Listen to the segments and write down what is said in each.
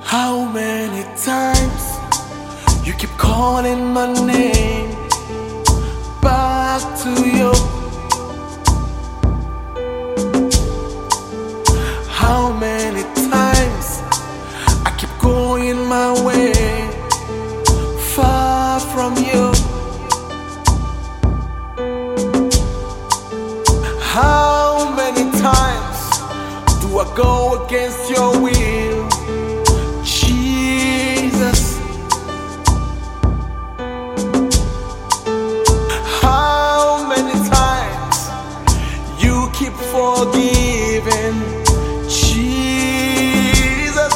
How many times you keep calling my name back to you? How many times I keep going my way far from you? How many times do I go against your will? Jesus, how many times you keep forgiving? Jesus,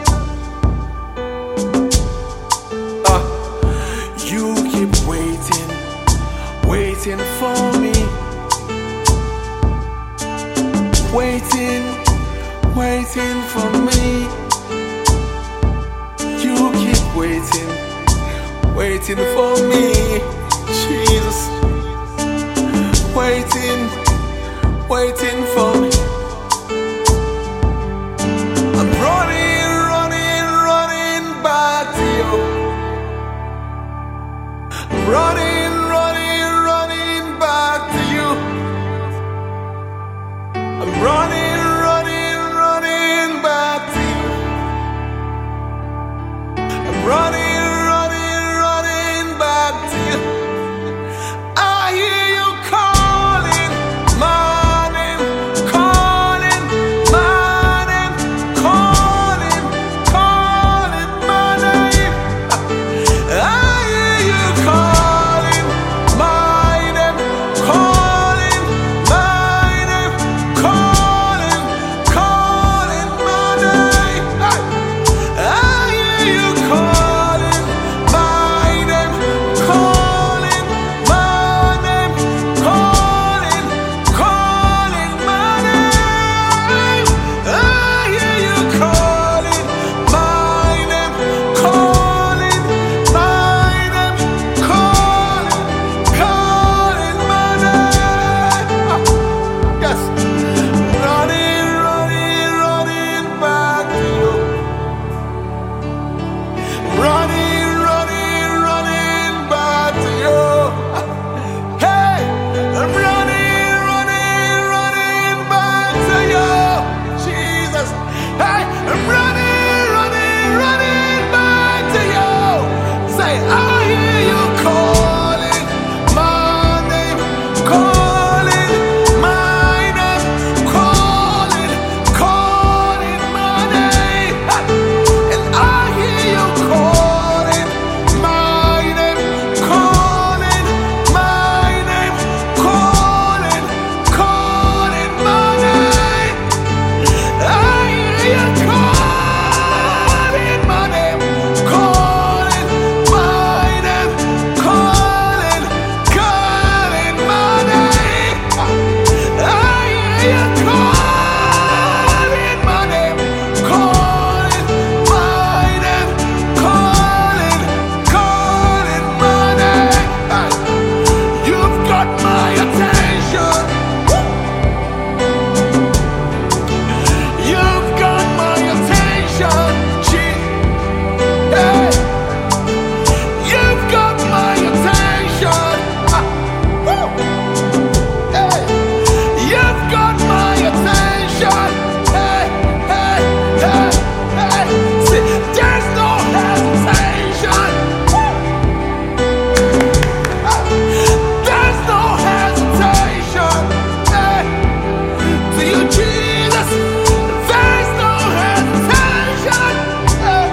you keep waiting, waiting for me, waiting, waiting for me. You keep waiting, waiting for me, Jesus. Waiting, waiting for me. I'm running, running, running back to you. I'm running, running, running back to you. I'm running, running, running back to you. I'm running, running, running back to you. I hear you calling my name, calling my name, calling, calling my name. I hear you calling my name, calling my name, calling, calling my name. I hear you calling my name, calling my name, calling, calling my name. I hear you calling my name, calling my name, calling, calling my name. Yes, running, running, running back to you. Running, running, running back to you. Hey, I'm running, running, running back to you, Jesus. Hey, I'm running, running, running back to you. Say, I hear you calling my name, calling my name, calling, calling my name. And I hear you calling my name, calling my name, calling, calling my name. I hear you calling my name, calling my name, calling, calling my name. I hear you calling my name, calling my name, calling, calling my name. You've got my attention. You've got my attention. Hey, you've got my attention. Hey, you've got my attention. Hey, hey, hey, hey. See, there's no hesitation. There's no hesitation. Hey, to you, Jesus. There's no hesitation. Hey,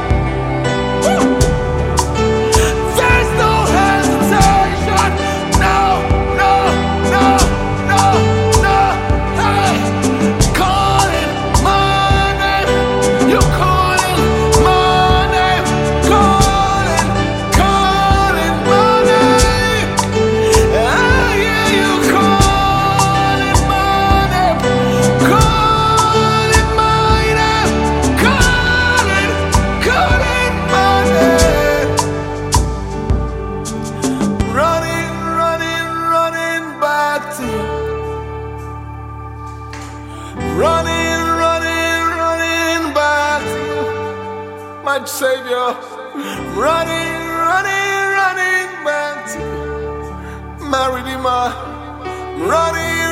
there's no hesitation. No, no, no, no, no. Hey, calling my name. You're calling my name. Calling, calling my name. I hear you calling my name, calling my name, calling, calling my name. Running, running, running back to you. Running, running, running back to you. my Savior. Running, running, running back to my Redeemer. Running,